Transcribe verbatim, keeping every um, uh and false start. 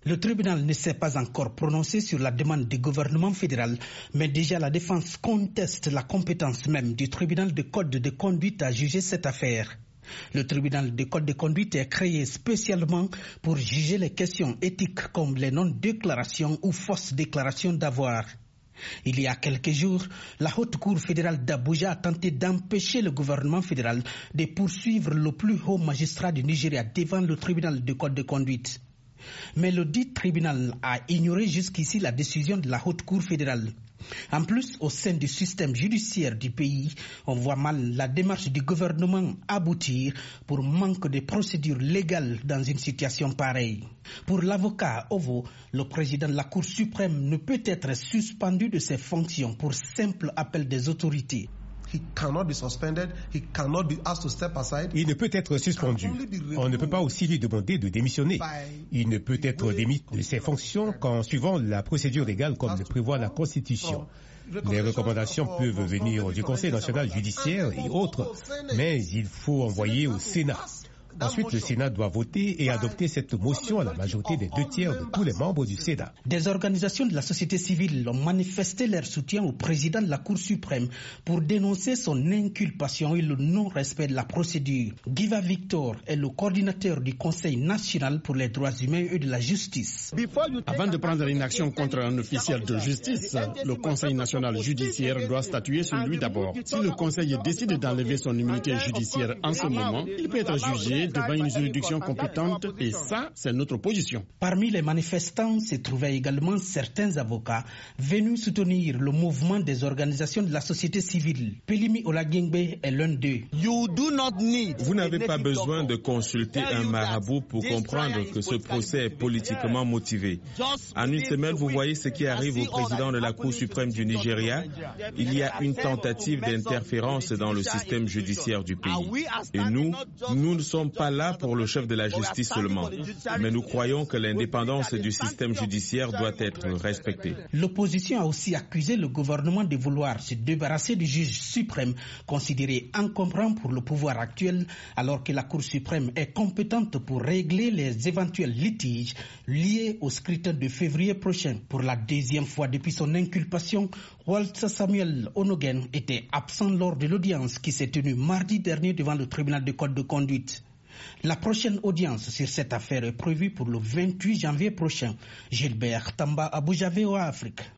Le tribunal ne s'est pas encore prononcé sur la demande du gouvernement fédéral, mais déjà la défense conteste la compétence même du tribunal de code de conduite à juger cette affaire. Le tribunal de code de conduite est créé spécialement pour juger les questions éthiques comme les non-déclarations ou fausses déclarations d'avoir. Il y a quelques jours, la Haute Cour fédérale d'Abuja a tenté d'empêcher le gouvernement fédéral de poursuivre le plus haut magistrat du Nigeria devant le tribunal de code de conduite. Mais le dit tribunal a ignoré jusqu'ici la décision de la Haute Cour fédérale. En plus, au sein du système judiciaire du pays, on voit mal la démarche du gouvernement aboutir pour manque de procédures légales dans une situation pareille. Pour l'avocat Ovo, le président de la Cour suprême ne peut être suspendu de ses fonctions pour simple appel des autorités. He cannot be suspended. He cannot be asked to step aside. Il ne peut être suspendu. On ne peut pas aussi lui demander de démissionner. Il ne peut être démis de ses fonctions qu'en suivant la procédure légale comme le prévoit la Constitution. Les recommandations peuvent venir du Conseil national judiciaire et autres, mais il faut envoyer au Sénat. Ensuite, le Sénat doit voter et adopter cette motion à la majorité des deux tiers de tous les membres du Sénat. Des organisations de la société civile ont manifesté leur soutien au président de la Cour suprême pour dénoncer son inculpation et le non-respect de la procédure. Giva Victor est le coordinateur du Conseil national pour les droits humains et de la justice. Avant de prendre une action contre un officiel de justice, le Conseil national judiciaire doit statuer sur lui d'abord. Si le Conseil décide d'enlever son immunité judiciaire en ce moment, il peut être jugé devant une juridiction compétente et ça, c'est notre position. Parmi les manifestants se trouvaient également certains avocats venus soutenir le mouvement des organisations de la société civile. Pelimi Olagengbe est l'un d'eux. Vous n'avez pas besoin de consulter un marabout pour comprendre que ce procès est politiquement motivé. En une semaine, vous voyez ce qui arrive au président de la Cour suprême du Nigeria. Il y a une tentative d'interférence dans le système judiciaire du pays. Et nous, nous ne sommes pas là pour le chef de la justice seulement, mais nous croyons que l'indépendance du système judiciaire doit être respectée. L'opposition a aussi accusé le gouvernement de vouloir se débarrasser du juge suprême, considéré incompétent pour le pouvoir actuel, alors que la Cour suprême est compétente pour régler les éventuels litiges liés au scrutin de février prochain. Pour la deuxième fois depuis son inculpation, Walter Samuel Onogen était absent lors de l'audience qui s'est tenue mardi dernier devant le tribunal de code de conduite. La prochaine audience sur cette affaire est prévue pour le vingt-huit janvier prochain. Gilbert Tamba, Abuja, V O A Afrique.